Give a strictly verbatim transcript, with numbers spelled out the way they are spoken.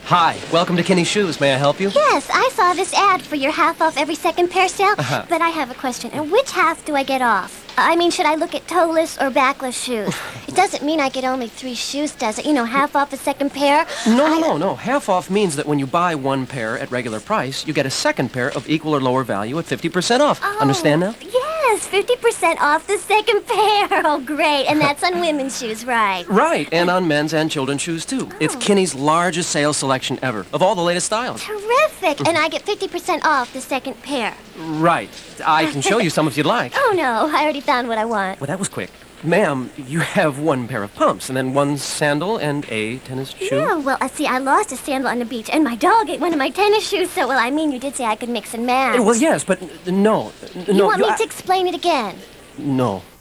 Hi, welcome to Kinney's Shoes. May I help you? Yes, I saw this ad for your half off every second pair sale, Uh-huh. but I have a question. And which half do I get off? I mean, should I look at toeless or backless shoes? It doesn't mean I get only three shoes, does it? You know, half off a second pair? No, no, I- no, no. Half off means that when you buy one pair at regular price, you get a second pair of equal or lower value at fifty percent off. Oh, Understand now? Yes, fifty percent off the second pair. Oh, great. And that's on women's shoes, right? Right, and on men's and children's shoes, too. It's Oh. Kinney's largest sales selection ever, of all the latest styles. Terrific. And I get fifty percent off the second pair. Right. I can show you some if you'd like. Oh, no. I already found what I want. Well, that was quick. Ma'am, you have one pair of pumps, and then one sandal and a tennis shoe. Yeah, well, I see, I lost a sandal on the beach, and my dog ate one of my tennis shoes, so, well, I mean, you did say I could mix and match. Well, yes, but n- no. N- You no, want me I- to explain it again? No.